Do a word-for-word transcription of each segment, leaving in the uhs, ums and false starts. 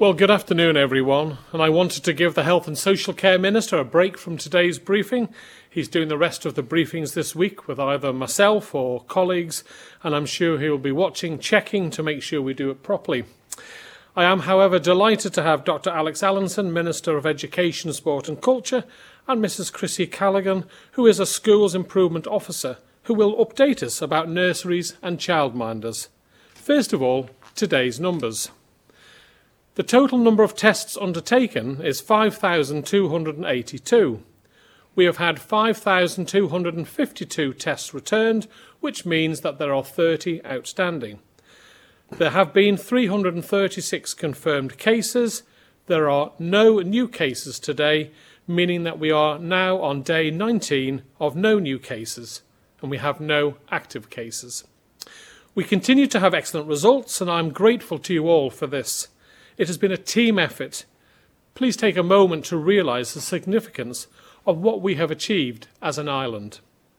Well, good afternoon, everyone. And I wanted to give the Health and Social Care Minister a break from today's briefing. He's doing the rest of the briefings this week with either myself or colleagues, and I'm sure he'll be watching, checking to make sure we do it properly. I am, however, delighted to have Doctor Alex Allinson, Minister of Education, Sport and Culture, and Missus Chrissy Callaghan, who is a Schools Improvement Officer, who will update us about nurseries and childminders. First of all, today's numbers. The total number of tests undertaken is five thousand two hundred eighty-two. We have had five thousand two hundred fifty-two tests returned, which means that there are thirty outstanding. There have been three hundred thirty-six confirmed cases. There are no new cases today, meaning that we are now on day nineteen of no new cases, and we have no active cases. We continue to have excellent results, and I'm grateful to you all for this. It has been a team effort. Please take a moment to realise the significance of what we have achieved as an island.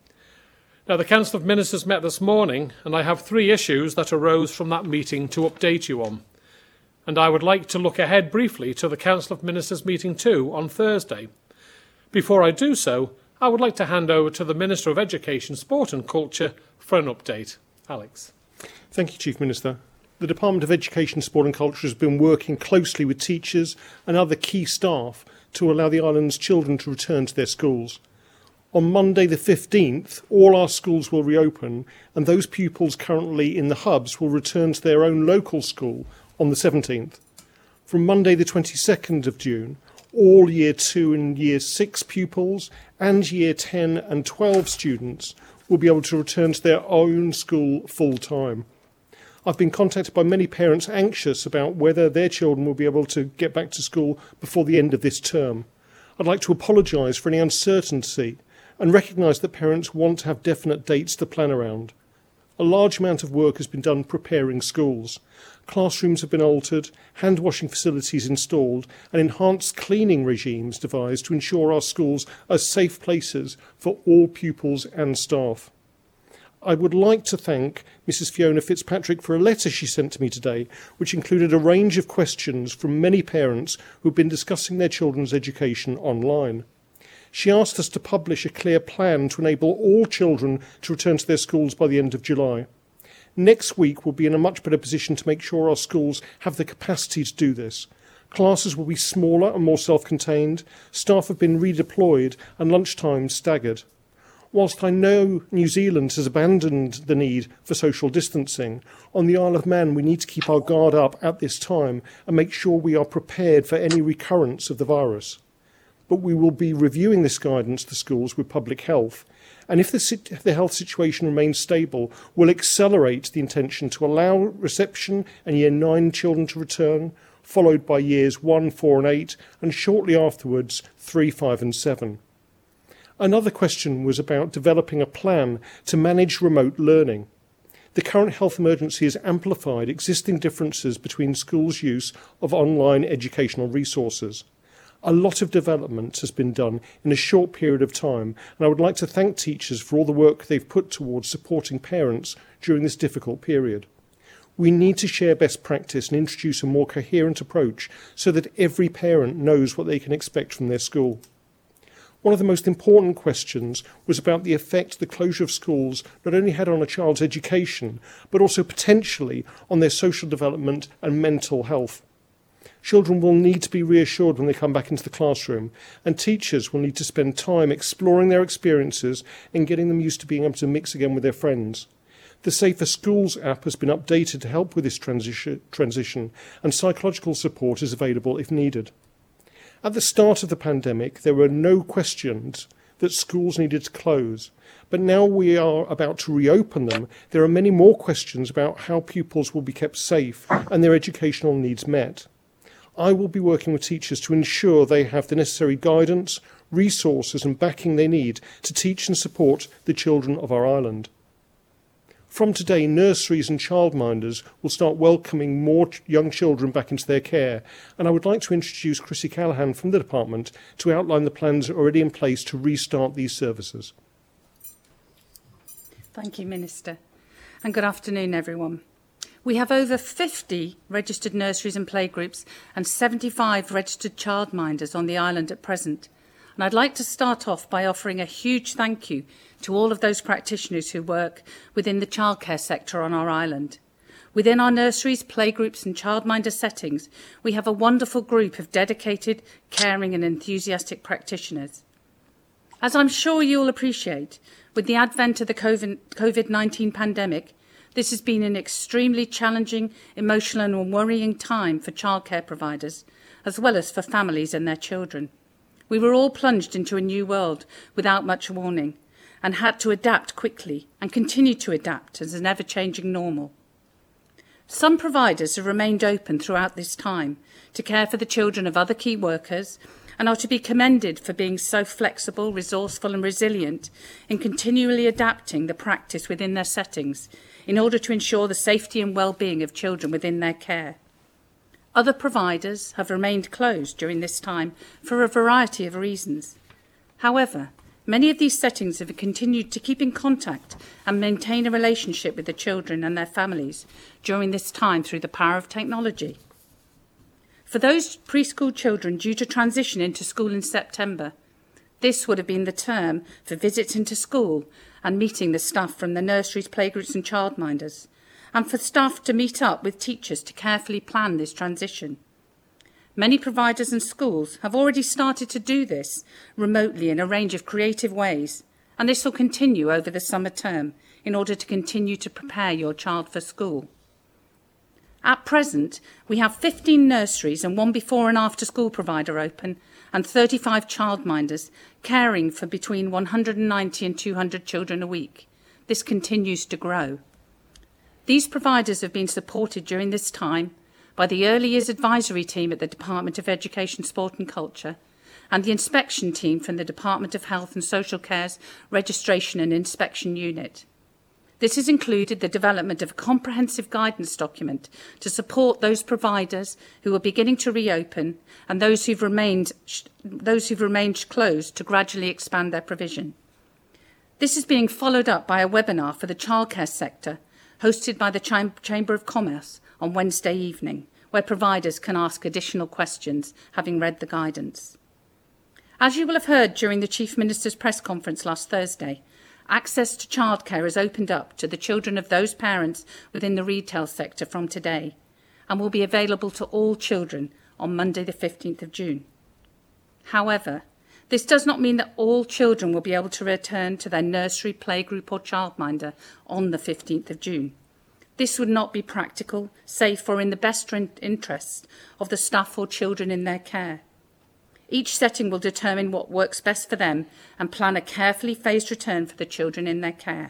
Now, the Council of Ministers met this morning, and I have three issues that arose from that meeting to update you on. And I would like to look ahead briefly to the Council of Ministers meeting too on Thursday. Before I do so, I would like to hand over to the Minister of Education, Sport and Culture for an update. Alex. Thank you, Chief Minister. The Department of Education, Sport and Culture has been working closely with teachers and other key staff to allow the island's children to return to their schools. On Monday the fifteenth, all our schools will reopen, and those pupils currently in the hubs will return to their own local school on the seventeenth. From Monday the twenty-second of June, all Year two and Year six pupils and Year ten and twelve students will be able to return to their own school full-time. I've been contacted by many parents anxious about whether their children will be able to get back to school before the end of this term. I'd like to apologise for any uncertainty and recognise that parents want to have definite dates to plan around. A large amount of work has been done preparing schools. Classrooms have been altered, hand washing facilities installed, and enhanced cleaning regimes devised to ensure our schools are safe places for all pupils and staff. I would like to thank Missus Fiona Fitzpatrick for a letter she sent to me today, which included a range of questions from many parents who have been discussing their children's education online. She asked us to publish a clear plan to enable all children to return to their schools by the end of July. Next week, we'll be in a much better position to make sure our schools have the capacity to do this. Classes will be smaller and more self-contained, staff have been redeployed, and lunchtime staggered. Whilst I know New Zealand has abandoned the need for social distancing, on the Isle of Man we need to keep our guard up at this time and make sure we are prepared for any recurrence of the virus. But we will be reviewing this guidance to schools with public health, and if the, the health situation remains stable, we'll accelerate the intention to allow reception and Year nine children to return, followed by Years one, four and eight, and shortly afterwards three, five and seven. Another question was about developing a plan to manage remote learning. The current health emergency has amplified existing differences between schools' use of online educational resources. A lot of development has been done in a short period of time, and I would like to thank teachers for all the work they've put towards supporting parents during this difficult period. We need to share best practice and introduce a more coherent approach so that every parent knows what they can expect from their school. One of the most important questions was about the effect the closure of schools not only had on a child's education, but also potentially on their social development and mental health. Children will need to be reassured when they come back into the classroom, and teachers will need to spend time exploring their experiences and getting them used to being able to mix again with their friends. The Safer Schools app has been updated to help with this transition, transition, and psychological support is available if needed. At the start of the pandemic, there were no questions that schools needed to close. But now we are about to reopen them, there are many more questions about how pupils will be kept safe and their educational needs met. I will be working with teachers to ensure they have the necessary guidance, resources and backing they need to teach and support the children of our island. From today, nurseries and childminders will start welcoming more young children back into their care, and I would like to introduce Chrissy Callaghan from the department to outline the plans already in place to restart these services. Thank you, Minister, and good afternoon, everyone. We have over fifty registered nurseries and playgroups and seventy-five registered childminders on the island at present. And I'd like to start off by offering a huge thank you to all of those practitioners who work within the childcare sector on our island. Within our nurseries, playgroups and childminder settings, we have a wonderful group of dedicated, caring and enthusiastic practitioners. As I'm sure you'll appreciate, with the advent of the COVID nineteen pandemic, this has been an extremely challenging, emotional and worrying time for childcare providers, as well as for families and their children. We were all plunged into a new world without much warning and had to adapt quickly and continue to adapt as an ever-changing normal. Some providers have remained open throughout this time to care for the children of other key workers and are to be commended for being so flexible, resourceful and resilient in continually adapting the practice within their settings in order to ensure the safety and well-being of children within their care. Other providers have remained closed during this time for a variety of reasons. However, many of these settings have continued to keep in contact and maintain a relationship with the children and their families during this time through the power of technology. For those preschool children due to transition into school in September, this would have been the term for visits into school and meeting the staff from the nurseries, playgroups and childminders, and for staff to meet up with teachers to carefully plan this transition. Many providers and schools have already started to do this remotely in a range of creative ways, and this will continue over the summer term in order to continue to prepare your child for school. At present, we have fifteen nurseries and one before and after school provider open and thirty-five childminders caring for between one hundred ninety and two hundred children a week. This continues to grow. These providers have been supported during this time by the Early Years Advisory Team at the Department of Education, Sport and Culture and the Inspection Team from the Department of Health and Social Care's Registration and Inspection Unit. This has included the development of a comprehensive guidance document to support those providers who are beginning to reopen and those who've remained, those who've remained closed to gradually expand their provision. This is being followed up by a webinar for the childcare sector hosted by the Cham- Chamber of Commerce on Wednesday evening, where providers can ask additional questions, having read the guidance. As you will have heard during the Chief Minister's press conference last Thursday, access to childcare has opened up to the children of those parents within the retail sector from today and will be available to all children on Monday the fifteenth of June. However, this does not mean that all children will be able to return to their nursery, playgroup or childminder on the fifteenth of June. This would not be practical, safe or in the best interests of the staff or children in their care. Each setting will determine what works best for them and plan a carefully phased return for the children in their care.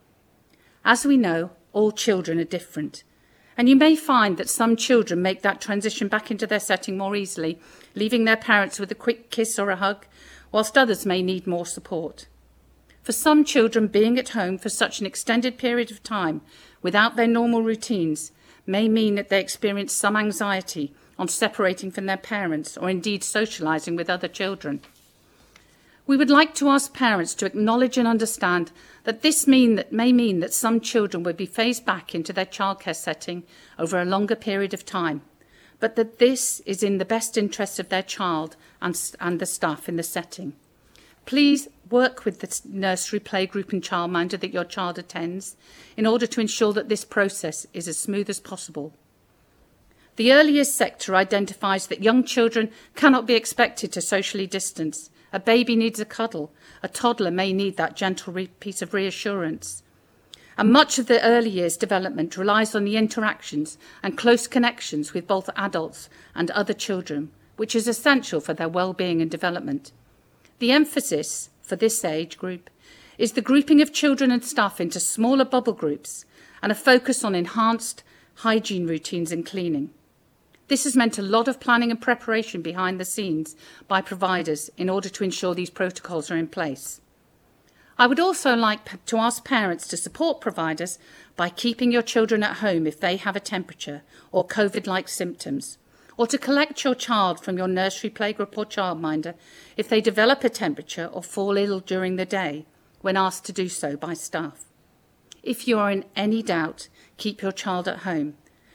As we know, all children are different, and you may find that some children make that transition back into their setting more easily, leaving their parents with a quick kiss or a hug, whilst others may need more support. For some children, being at home for such an extended period of time without their normal routines may mean that they experience some anxiety on separating from their parents or indeed socialising with other children. We would like to ask parents to acknowledge and understand that this mean that may mean that some children will be phased back into their childcare setting over a longer period of time, but that this is in the best interest of their child and, and the staff in the setting. Please work with the nursery, playgroup and childminder that your child attends in order to ensure that this process is as smooth as possible. The early years sector identifies that young children cannot be expected to socially distance. A baby needs a cuddle. A toddler may need that gentle re- piece of reassurance. And much of the early years development relies on the interactions and close connections with both adults and other children, which is essential for their well-being and development. The emphasis for this age group is the grouping of children and staff into smaller bubble groups and a focus on enhanced hygiene routines and cleaning. This has meant a lot of planning and preparation behind the scenes by providers in order to ensure these protocols are in place. I would also like to ask parents to support providers by keeping your children at home if they have a temperature or COVID-like symptoms, or to collect your child from your nursery, playgroup or childminder if they develop a temperature or fall ill during the day when asked to do so by staff. If you are in any doubt, keep your child at home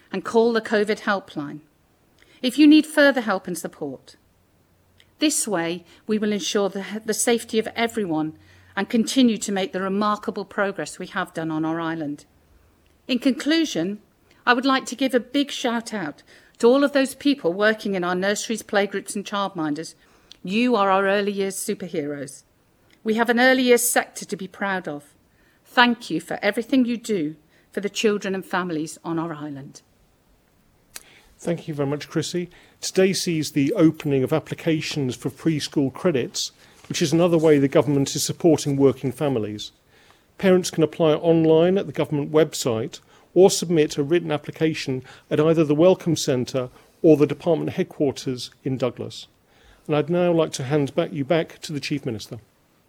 and call the COVID helpline if you need further help and support. This way, we will ensure the, the safety of everyone and continue to make the remarkable progress we have done on our island. In conclusion, I would like to give a big shout out to all of those people working in our nurseries, playgroups and childminders. You are our early years superheroes. We have an early years sector to be proud of. Thank you for everything you do for the children and families on our island. Thank you very much, Chrissy. Today sees the opening of applications for preschool credits, which is another way the government is supporting working families. Parents can apply online at the government website or submit a written application at either the Welcome Centre or the department headquarters in Douglas. And I'd now like to hand back you back to the Chief Minister.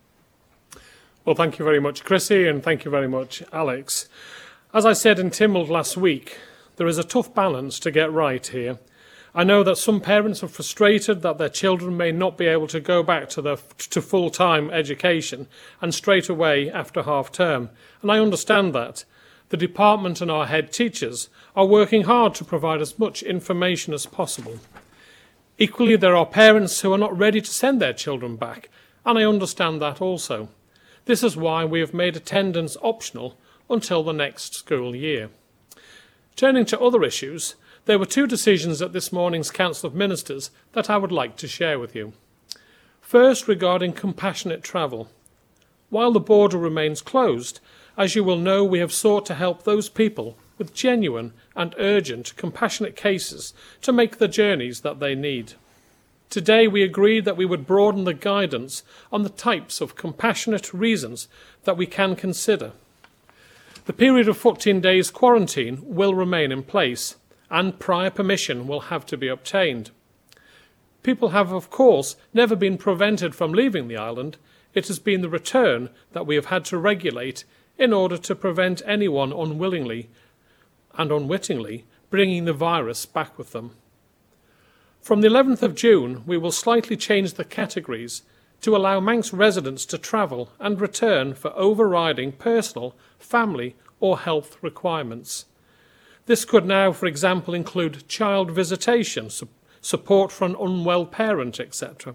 Well, thank you very much, Chrissy, and thank you very much, Alex. As I said in Tynwald last week, there is a tough balance to get right here. I know that some parents are frustrated that their children may not be able to go back to, their, to full-time education and straight away after half-term, and I understand that. The department and our head teachers are working hard to provide as much information as possible. Equally, there are parents who are not ready to send their children back, and I understand that also. This is why we have made attendance optional until the next school year. Turning to other issues, there were two decisions at this morning's Council of Ministers that I would like to share with you. First, regarding compassionate travel. While the border remains closed, as you will know, we have sought to help those people with genuine and urgent compassionate cases to make the journeys that they need. Today we agreed that we would broaden the guidance on the types of compassionate reasons that we can consider. The period of fourteen days quarantine will remain in place, and prior permission will have to be obtained. People have, of course, never been prevented from leaving the island. It has been the return that we have had to regulate in order to prevent anyone unwillingly and unwittingly bringing the virus back with them. From the eleventh of June, we will slightly change the categories to allow Manx residents to travel and return for overriding personal, family or health requirements. This could now, for example, include child visitation, su- support for an unwell parent, et cetera.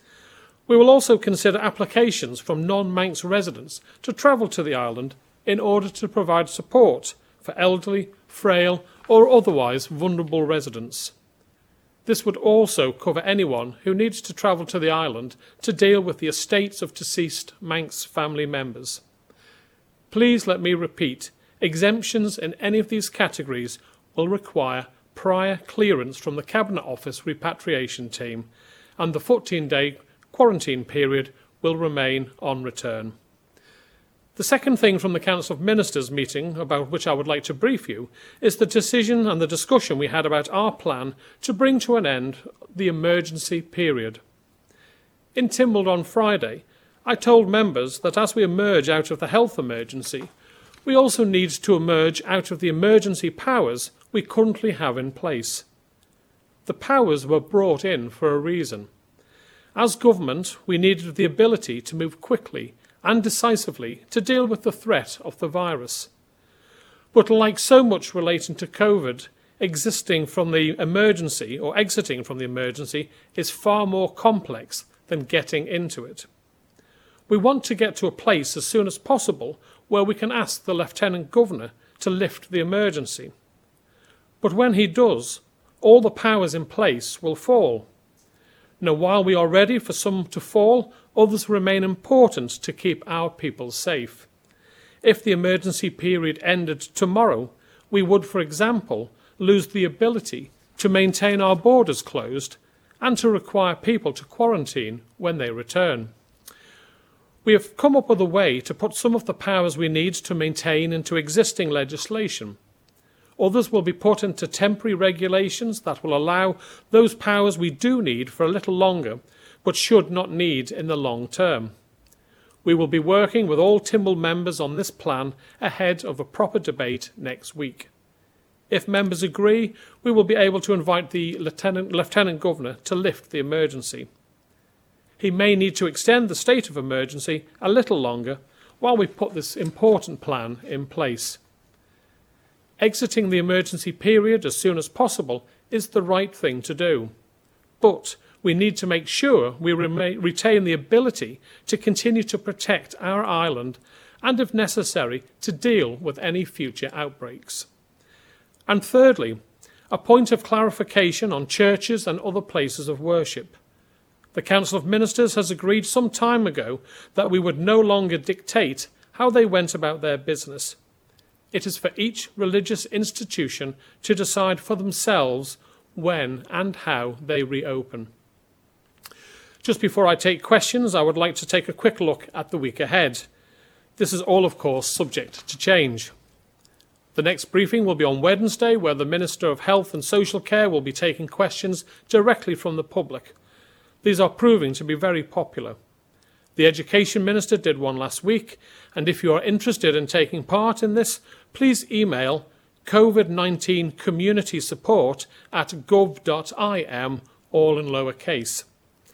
We will also consider applications from non-Manx residents to travel to the island in order to provide support for elderly, frail or otherwise vulnerable residents. This would also cover anyone who needs to travel to the island to deal with the estates of deceased Manx family members. Please let me repeat, exemptions in any of these categories will require prior clearance from the Cabinet Office repatriation team, and the fourteen-day quarantine period will remain on return. The second thing from the Council of Ministers meeting about which I would like to brief you is the decision and the discussion we had about our plan to bring to an end the emergency period. In Tynwald on Friday, I told members that as we emerge out of the health emergency, we also need to emerge out of the emergency powers we currently have in place. The powers were brought in for a reason. As government, we needed the ability to move quickly and decisively to deal with the threat of the virus. But like so much relating to COVID, existing from the emergency or exiting from the emergency is far more complex than getting into it. We want to get to a place as soon as possible where we can ask the Lieutenant Governor to lift the emergency. But when he does, all the powers in place will fall. Now, while we are ready for some to fall, others remain important to keep our people safe. If the emergency period ended tomorrow, we would, for example, lose the ability to maintain our borders closed and to require people to quarantine when they return. We have come up with a way to put some of the powers we need to maintain into existing legislation. Others will be put into temporary regulations that will allow those powers we do need for a little longer, but should not need in the long term. We will be working with all Tynwald members on this plan ahead of a proper debate next week. If members agree, we will be able to invite the Lieutenant, Lieutenant Governor to lift the emergency. He may need to extend the state of emergency a little longer while we put this important plan in place. Exiting the emergency period as soon as possible is the right thing to do. But we need to make sure we remain, retain the ability to continue to protect our island and, if necessary, to deal with any future outbreaks. And thirdly, a point of clarification on churches and other places of worship. The Council of Ministers has agreed some time ago that we would no longer dictate how they went about their business. It is for each religious institution to decide for themselves when and how they reopen. Just before I take questions, I would like to take a quick look at the week ahead. This is all, of course, subject to change. The next briefing will be on Wednesday, where the Minister of Health and Social Care will be taking questions directly from the public. These are proving to be very popular. The Education Minister did one last week, and if you are interested in taking part in this, please email COVID nineteen community support at gov dot I M, all in lowercase.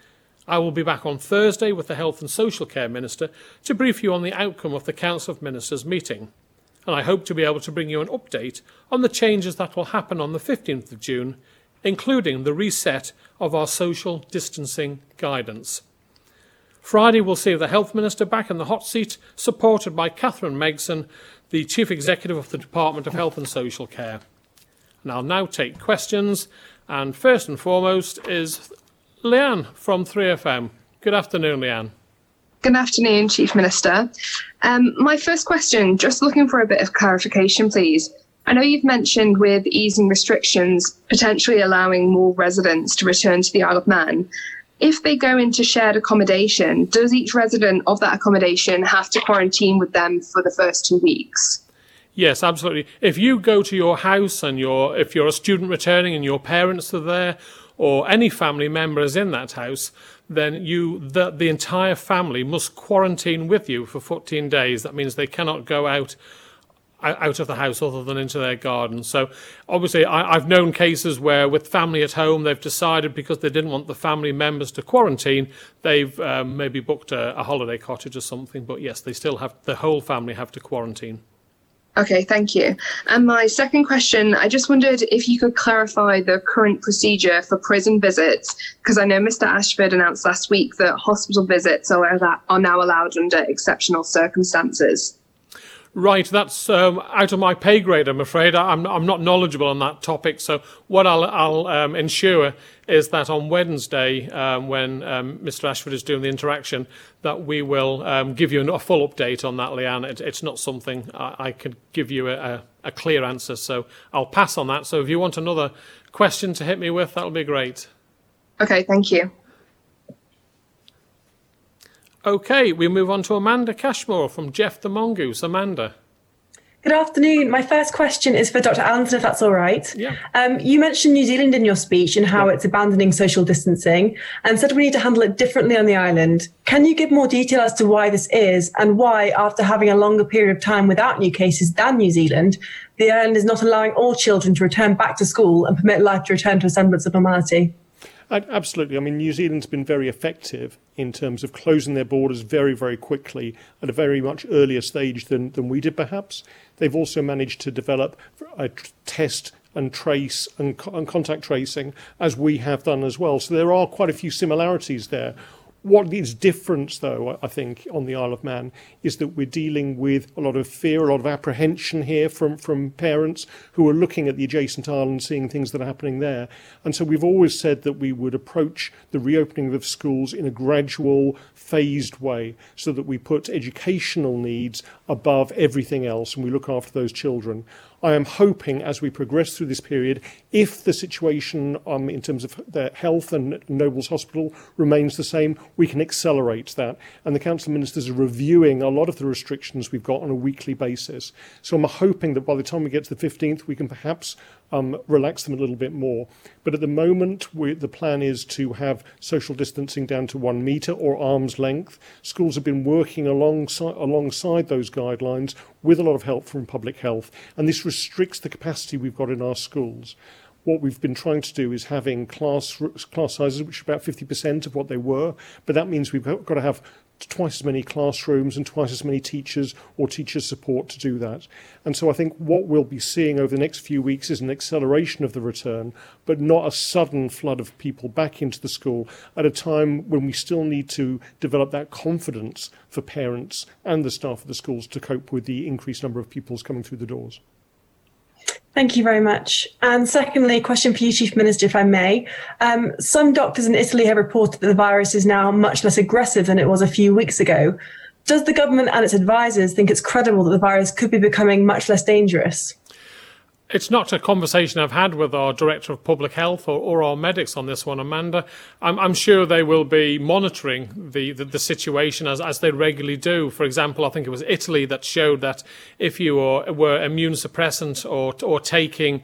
I will be back on Thursday with the Health and Social Care Minister to brief you on the outcome of the Council of Ministers meeting, and I hope to be able to bring you an update on the changes that will happen on the fifteenth of June, including the reset of our social distancing guidance. Friday will see the Health Minister back in the hot seat, supported by Catherine Megson, the Chief Executive of the Department of Health and Social Care. And I'll now take questions, and first and foremost is Leanne from three F M. Good afternoon, Leanne. Good afternoon, Chief Minister. Um, my first question, just looking for a bit of clarification, please. I know you've mentioned with easing restrictions, potentially allowing more residents to return to the Isle of Man. If they go into shared accommodation, does each resident of that accommodation have to quarantine with them for the first two weeks? Yes, absolutely. If you go to your house and you're, if you're a student returning and your parents are there, or any family member is in that house, then you, the, the entire family must quarantine with you for fourteen days. That means they cannot go out out of the house other than into their garden. So obviously I, I've known cases where with family at home, they've decided because they didn't want the family members to quarantine, they've um, maybe booked a, a holiday cottage or something. But yes, they still have, the whole family have to quarantine. Okay, thank you. And my second question, I just wondered if you could clarify the current procedure for prison visits, because I know Mister Ashford announced last week that hospital visits are, are now allowed under exceptional circumstances. Right, that's um, out of my pay grade, I'm afraid. I'm, I'm not knowledgeable on that topic. So what I'll, I'll um, ensure is that on Wednesday, um, when um, Mister Ashford is doing the interaction, that we will um, give you a full update on that, Leanne. It, it's not something I, I could give you a, a clear answer. So I'll pass on that. So if you want another question to hit me with, that'll be great. Okay, thank you. Okay, we move on to Amanda Cashmore from Jeff the Mongoose. Amanda. Good afternoon. My first question is for Doctor Allenton, if that's all right. Yeah. Um, you mentioned New Zealand in your speech and how yeah. it's abandoning social distancing and said we need to handle it differently on the island. Can you give more detail as to why this is and why, after having a longer period of time without new cases than New Zealand, the island is not allowing all children to return back to school and permit life to return to a semblance of normality? Absolutely. I mean, New Zealand's been very effective in terms of closing their borders very, very quickly at a very much earlier stage than, than we did, perhaps. They've also managed to develop a test and trace and, co- and contact tracing, as we have done as well. So there are quite a few similarities there. What is different, though, I think, on the Isle of Man is that we're dealing with a lot of fear, a lot of apprehension here from, from parents who are looking at the adjacent island, seeing things that are happening there. And so we've always said that we would approach the reopening of schools in a gradual, phased way so that we put educational needs above everything else and we look after those children. I am hoping as we progress through this period, if the situation um, in terms of their health and Nobles Hospital remains the same, we can accelerate that. And the Council of Ministers are reviewing a lot of the restrictions we've got on a weekly basis. So I'm hoping that by the time we get to the fifteenth, we can perhaps um, relax them a little bit more. But at the moment, we, the plan is to have social distancing down to one metre or arm's length. Schools have been working alongside, alongside those guidelines with a lot of help from public health. And this restricts the capacity we've got in our schools. What we've been trying to do is having class class sizes which are about fifty percent of what they were, but that means we've got to have twice as many classrooms and twice as many teachers or teacher support to do that. And so I think what we'll be seeing over the next few weeks is an acceleration of the return, but not a sudden flood of people back into the school at a time when we still need to develop that confidence for parents and the staff of the schools to cope with the increased number of pupils coming through the doors. Thank you very much. And secondly, a question for you, Chief Minister, if I may. Um, some doctors in Italy have reported that the virus is now much less aggressive than it was a few weeks ago. Does the government and its advisors think it's credible that the virus could be becoming much less dangerous? It's not a conversation I've had with our Director of Public Health or, or our medics on this one, Amanda. I'm, I'm sure they will be monitoring the, the, the situation as, as they regularly do. For example, I think it was Italy that showed that if you were, were immune suppressant or, or taking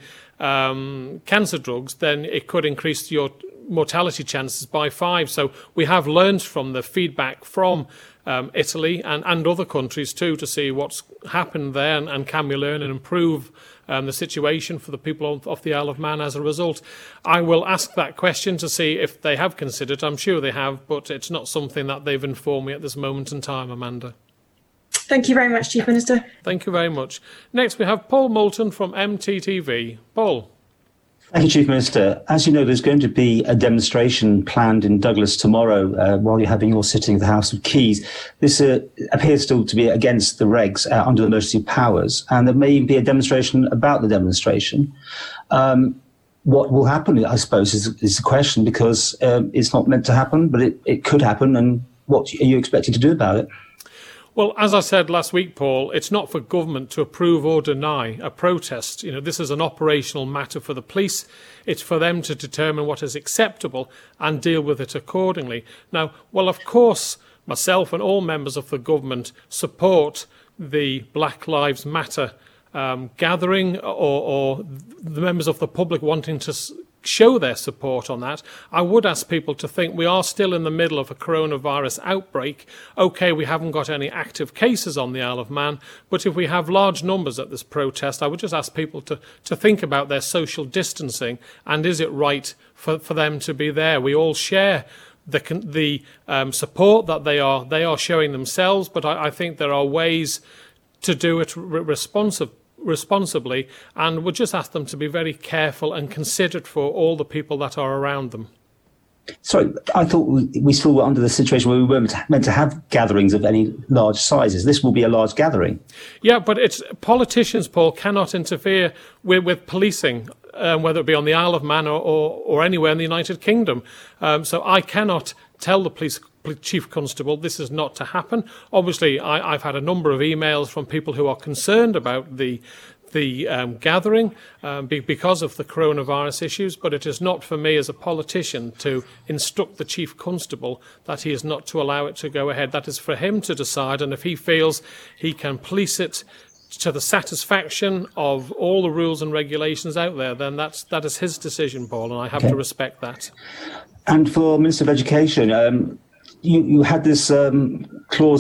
um, cancer drugs, then it could increase your mortality chances by five. So we have learned from the feedback from um, Italy and, and other countries too to see what's happened there and, and can we learn and improve Um, the situation for the people of, of the Isle of Man as a result. I will ask that question to see if they have considered. I'm sure they have, but it's not something that they've informed me at this moment in time, Amanda. Thank you very much, Chief Minister. Thank you very much. Next, we have Paul Moulton from M T T V. Paul. Thank you, Chief Minister. As you know, there's going to be a demonstration planned in Douglas tomorrow uh, while you're having your sitting of the House of Keys. This uh, appears still to be against the regs uh, under the emergency powers, and there may even be a demonstration about the demonstration. Um, what will happen, I suppose, is, is the question, because um, it's not meant to happen, but it, it could happen, and what are you expecting to do about it? Well, as I said last week, Paul, it's not for government to approve or deny a protest. You know, this is an operational matter for the police. It's for them to determine what is acceptable and deal with it accordingly. Now, well, of course, myself and all members of the government support the Black Lives Matter um, gathering or, or the members of the public wanting to s- show their support on that. I would ask people to think we are still in the middle of a coronavirus outbreak. OK, we haven't got any active cases on the Isle of Man, but if we have large numbers at this protest, I would just ask people to, to think about their social distancing and is it right for, for them to be there? We all share the the um, support that they are they are showing themselves, but I, I think there are ways to do it re- responsive. responsibly, and would just ask them to be very careful and considerate for all the people that are around them. Sorry, I thought we still were under the situation where we weren't meant to have gatherings of any large sizes. This will be a large gathering. Yeah, but it's politicians, Paul, cannot interfere with, with policing, um, whether it be on the Isle of Man or, or, or anywhere in the United Kingdom. Um, so I cannot tell the police chief constable this is not to happen. Obviously, I, I've had a number of emails from people who are concerned about the the um, gathering um, be, because of the coronavirus issues, but it is not for me as a politician to instruct the chief constable that he is not to allow it to go ahead. That is for him to decide, and if he feels he can police it to the satisfaction of all the rules and regulations out there, then that's that is his decision, Paul, and I have okay. to respect that. And for Minister of Education, um, You, you had this um, clause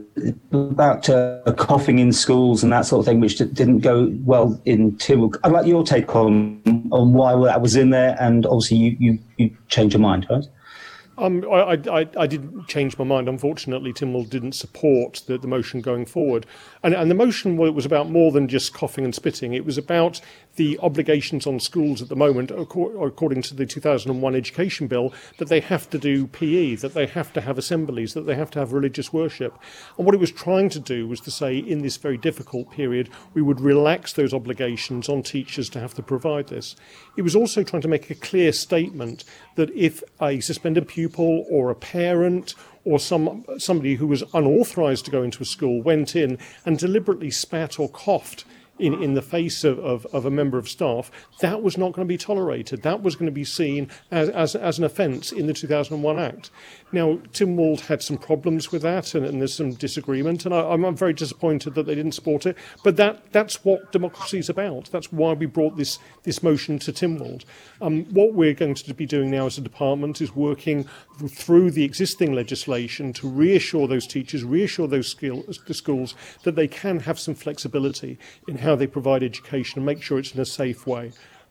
about uh, coughing in schools and that sort of thing, which d- didn't go well in Tynwald. I'd like your take on on why that was in there, and obviously you, you, you changed your mind, right? Um, I, I, I didn't change my mind. Unfortunately, Tynwald didn't support the, the motion going forward. And, and the motion was about more than just coughing and spitting. It was about the obligations on schools at the moment, according to the two thousand one Education Bill, that they have to do P E, that they have to have assemblies, that they have to have religious worship. And what it was trying to do was to say, in this very difficult period, we would relax those obligations on teachers to have to provide this. It was also trying to make a clear statement that if a suspended pupil or a parent or some somebody who was unauthorised to go into a school went in and deliberately spat or coughed in, in the face of, of, of a member of staff, that was not going to be tolerated. That was going to be seen as, as, as an offence in the two thousand one Act. Now, Tynwald had some problems with that, and, and there's some disagreement, and I, I'm very disappointed that they didn't support it. But that, that's what democracy is about. That's why we brought this, this motion to Tynwald. Um, what we're going to be doing now as a department is working through the existing legislation to reassure those teachers, reassure those skill, the schools that they can have some flexibility in how they provide education and make sure it's in a safe way.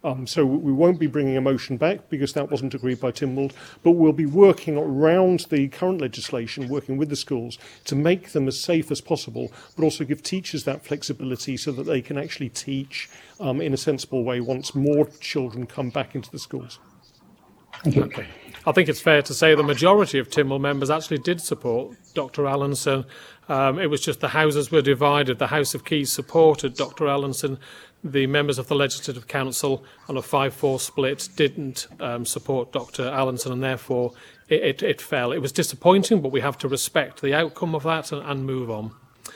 Um, so we won't be bringing a motion back because that wasn't agreed by Tynwald, but we'll be working around the current legislation, working with the schools to make them as safe as possible, but also give teachers that flexibility so that they can actually teach um, in a sensible way once more children come back into the schools. Thank you. Okay. I think it's fair to say the majority of Tynwald members actually did support Doctor Allinson. Um, it was just the houses were divided. The House of Keys supported Doctor Allinson. The members of the Legislative Council on a five four split didn't um, support Doctor Allinson, and therefore it, it, it fell. It was disappointing, but we have to respect the outcome of that and, and move on.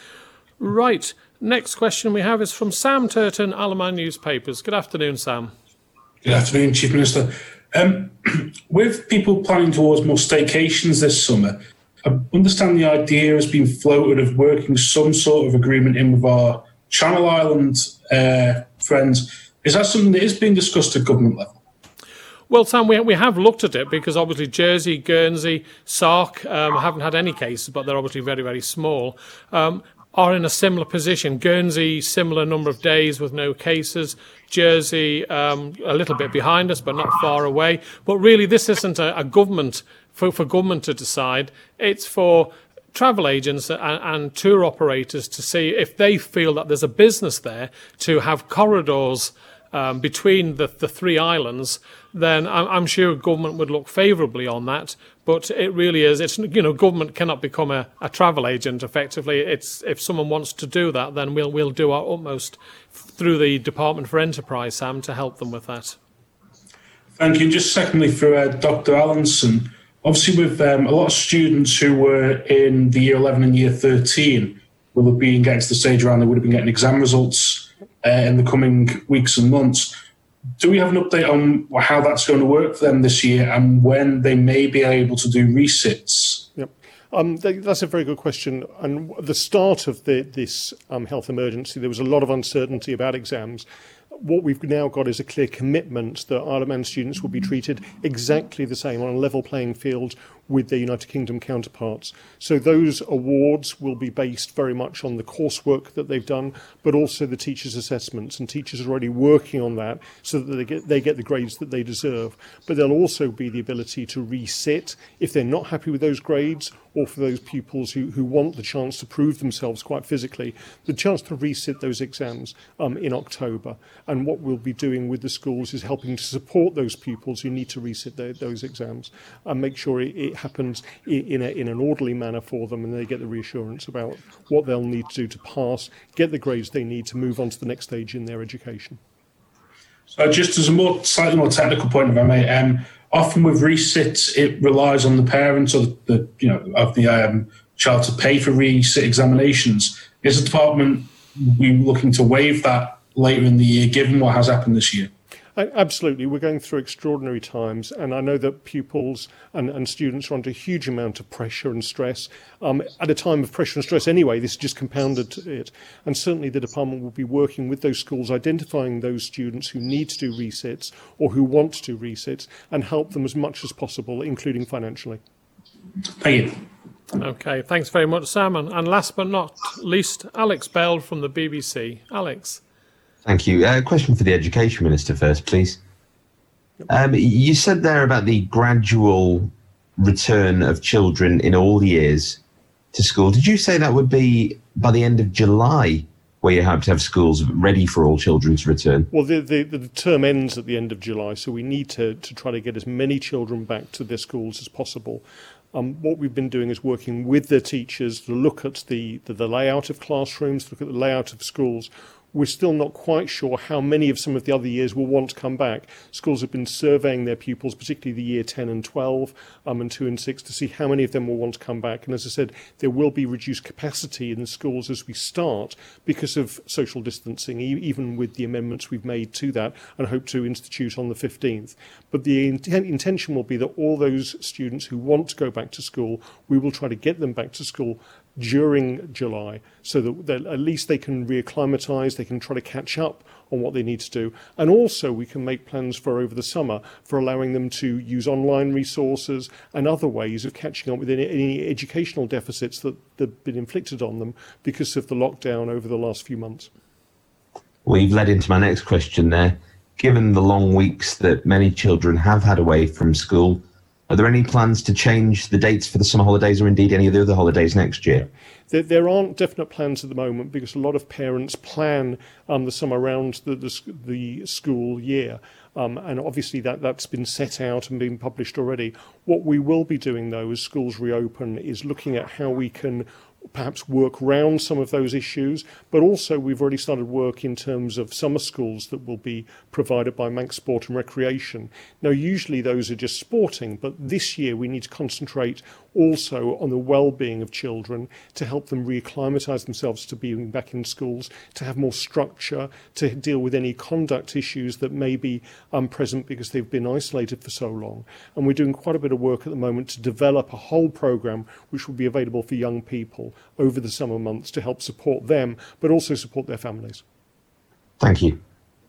Right. Next question we have is from Sam Turton, Alamein Newspapers. Good afternoon, Sam. Good afternoon, Chief Minister. Um, with people planning towards more staycations this summer, I understand the idea has been floated of working some sort of agreement in with our Channel Island uh, friends. Is that something that is being discussed at government level? Well, Sam, we, we have looked at it because obviously Jersey, Guernsey, Sark um, haven't had any cases, but they're obviously very, very small, um, are in a similar position. Guernsey, similar number of days with no cases. Jersey, um, a little bit behind us, but not far away. But really, this isn't a, a government for, for government to decide. It's for travel agents and, and tour operators to see if they feel that there's a business there to have corridors um, between the, the three islands. Then I'm, I'm sure government would look favourably on that. But it really is, it's, you know, government cannot become a, a travel agent effectively. It's, if someone wants to do that, then we'll, we'll do our utmost through the Department for Enterprise, Sam, to help them with that. Thank you. Just secondly, for uh, Doctor Allinson, obviously with um, a lot of students who were in the year eleven and year thirteen will have been getting to the stage around they would have been getting exam results uh, in the coming weeks and months. Do we have an update on how that's going to work for them this year and when they may be able to do resits? Yep. Um, that's a very good question. And at the start of the, this um, health emergency, there was a lot of uncertainty about exams. What we've now got is a clear commitment that Isle of Man students will be treated exactly the same on a level playing field with their United Kingdom counterparts. So those awards will be based very much on the coursework that they've done, but also the teachers' assessments. And teachers are already working on that so that they get, they get the grades that they deserve. But there'll also be the ability to resit if they're not happy with those grades, or for those pupils who, who want the chance to prove themselves quite physically, the chance to resit those exams um, in October. And what we'll be doing with the schools is helping to support those pupils who need to resit their, those exams and make sure it, it happens in, a, in an orderly manner for them, and they get the reassurance about what they'll need to do to pass, get the grades they need to move on to the next stage in their education. So just as a more slightly more technical point, if I may, um, often with resits, it relies on the parents or the, the you know of the um, child to pay for resit examinations. Is the department we looking to waive that later in the year, given what has happened this year? Absolutely. We're going through extraordinary times, and I know that pupils and, and students are under a huge amount of pressure and stress. Um, at a time of pressure and stress anyway, this just compounded it. And certainly the department will be working with those schools, identifying those students who need to do resits or who want to do resits, and help them as much as possible, including financially. Thank you. Okay, thanks very much, Sam. And, and last but not least, Alex Bell from the B B C. Alex. Thank you. A uh, question for the Education Minister first, please. Um, you said there about the gradual return of children in all years to school. Did you say that would be by the end of July, where you have to have schools ready for all children to return? Well, the, the, the term ends at the end of July, so we need to, to try to get as many children back to their schools as possible. Um, what we've been doing is working with the teachers to look at the, the, the layout of classrooms, look at the layout of schools. We're still not quite sure how many of some of the other years will want to come back. Schools have been surveying their pupils, particularly the year ten and twelve um, and two and six, to see how many of them will want to come back. And as I said, there will be reduced capacity in the schools as we start because of social distancing, e- even with the amendments we've made to that and hope to institute on the fifteenth. But the intent- intention will be that all those students who want to go back to school, we will try to get them back to school during July, so that, that at least they can reacclimatise, they can try to catch up on what they need to do. And also we can make plans for over the summer for allowing them to use online resources and other ways of catching up with any, any educational deficits that, that have been inflicted on them because of the lockdown over the last few months. Well, you've led into my next question there. given the long weeks that many children have had away from school, are there any plans to change the dates for the summer holidays or indeed any of the other holidays next year? There, there aren't definite plans at the moment because a lot of parents plan um, the summer around the, the, the school year. Um, and obviously that, that's been set out and been published already. What we will be doing, though, as schools reopen, is looking at how we can perhaps work around some of those issues, but also we've already started work in terms of summer schools that will be provided by Manx Sport and Recreation. Now, usually those are just sporting, but this year we need to concentrate also on the well-being of children to help them reacclimatise themselves to being back in schools, to have more structure, to deal with any conduct issues that may be um, present because they've been isolated for so long. And we're doing quite a bit of work at the moment to develop a whole programme which will be available for young people over the summer months to help support them, but also support their families. Thank you.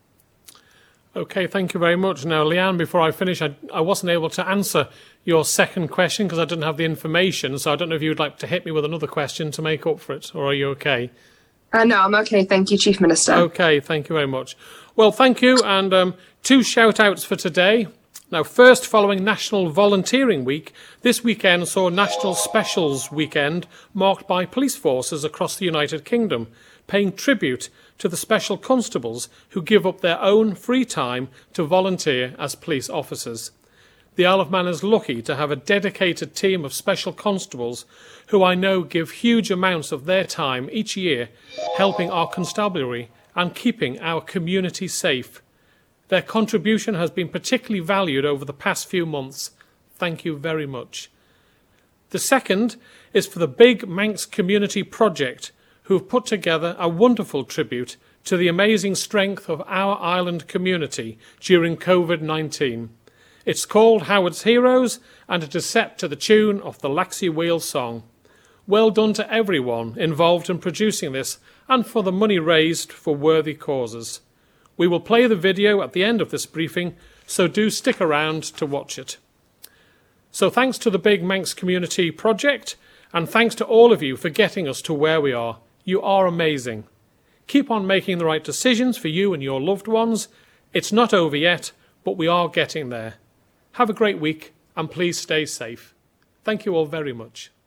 Okay, thank you very much. Now, Leanne, before I finish, I, I wasn't able to answer your second question because I didn't have the information, so I don't know if you'd like to hit me with another question to make up for it, or are you okay? Uh, no, I'm okay. Thank you, Chief Minister. Okay, thank you very much. Well, thank you, and um, two shout-outs for today. Now, first, following National Volunteering Week, this weekend saw National Specials Weekend marked by police forces across the United Kingdom, paying tribute to the special constables who give up their own free time to volunteer as police officers. The Isle of Man is lucky to have a dedicated team of special constables who I know give huge amounts of their time each year helping our constabulary and keeping our community safe. Their contribution has been particularly valued over the past few months. Thank you very much. The second is for the Big Manx Community Project, who have put together a wonderful tribute to the amazing strength of our island community during COVID nineteen. It's called Howard's Heroes, and it is set to the tune of the Laxey Wheel song. Well done to everyone involved in producing this and for the money raised for worthy causes. We will play the video at the end of this briefing, so do stick around to watch it. So thanks to the Big Manx Community Project, and thanks to all of you for getting us to where we are. You are amazing. Keep on making the right decisions for you and your loved ones. It's not over yet, but we are getting there. Have a great week, and please stay safe. Thank you all very much.